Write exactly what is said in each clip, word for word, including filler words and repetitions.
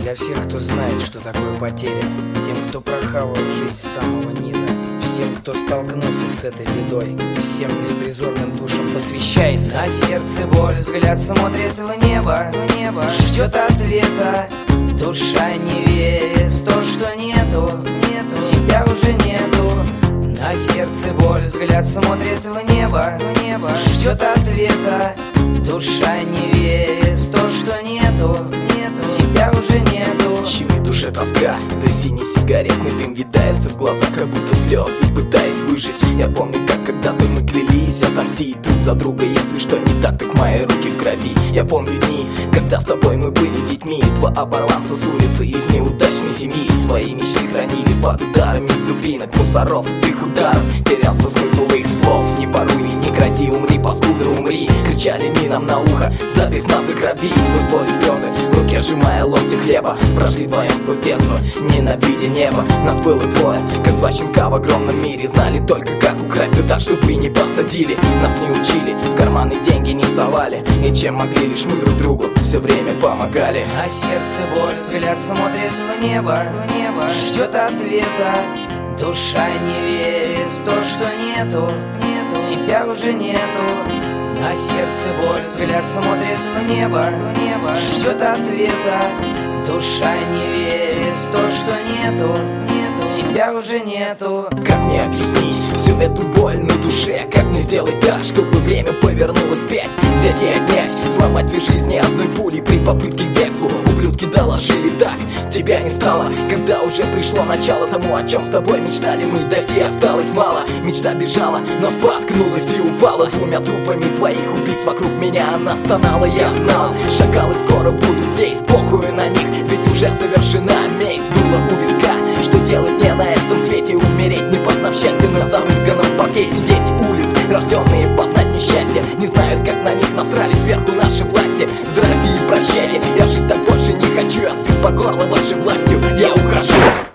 Для всех, кто знает, что такое потеря, тем, кто прохавал жизнь с самого низа, всем, кто столкнулся с этой бедой, всем беспризорным душам посвящается. На сердце боль, взгляд смотрит в небо, в небо ждет ответа. Душа не верит в то, что нету, нету, себя уже нету. На сердце боль, взгляд смотрит в небо, в небо ждет ответа. Душа не верит в то, что нету, нету, себя уже нету. Щемит душе тоска, да синий сигаретный дым видается в глазах, как будто слезы, пытаясь выжить. Я помню, как когда-то мы клялись отомстить друг за друга. Если что не так, так мои руки в крови. Я помню дни, когда с тобой мы были детьми. Два оборванца с улицы из неудачной семьи. Свои мечты хранили под ударами дубинок, мусоров, их ударов. Терялся смысл их слов. Не поруй, не кради, умри, паскуда, умри. Кричали ми нам на ухо, забив нас до крови. Сквозь боль и слезы, в руке сжимая локти хлеба. Прошли вдвоем сквозь детство, ненавидя небо. Нас было двое, как два щенка в огромном мире. Знали только, как украсть, да так, чтобы не посадили. Нас не учили, в карманы деньги не совали. И чем могли, лишь мы друг другу все время помогали. На сердце боль, взгляд смотрит в небо, в небо ждет ответа. Душа не верит в то, что нету, нету, себя уже нету. На сердце боль, взгляд смотрит в небо, в небо ждет ответа. Душа не верит в то, что нету, нету, себя уже нету. Как мне объяснить всю эту боль на душе? Как мне сделать так, чтобы время повернулось вспять? Взять и отнять, сломать две жизни одной пулей при попытке к бегству. Ублюдки доложили так, тебя не стало, когда уже пришло начало тому, о чем с тобой мечтали мы. Дойти осталось мало, мечта бежала, но споткнулась и упала. Двумя трупами твоих убийц вокруг меня она стонала. Я знал, шакалы скоро будут здесь, похуй на них, ведь уже совершена месть. Дуло у виска, что делать мне на этом свете? Умереть, не познав счастья на замызганном пакете. Дети улиц, рожденные познать несчастье, не знают, как на них насрали сверху наши власти. Здрасте и прощайте, я жить так больше не хочу. Я сыт по горло вашей властью, я ухожу.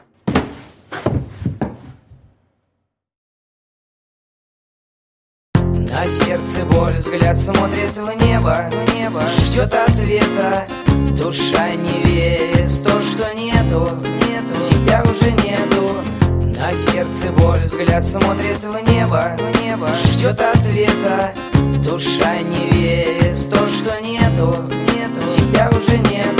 На сердце боль, взгляд смотрит в небо, в небо ждет ответа. Душа не верит в то, что нету, нету, себя уже нету. На сердце боль, взгляд смотрит в небо, в небо ждет ответа. Душа не верит в то, что нету, нету, себя уже нету.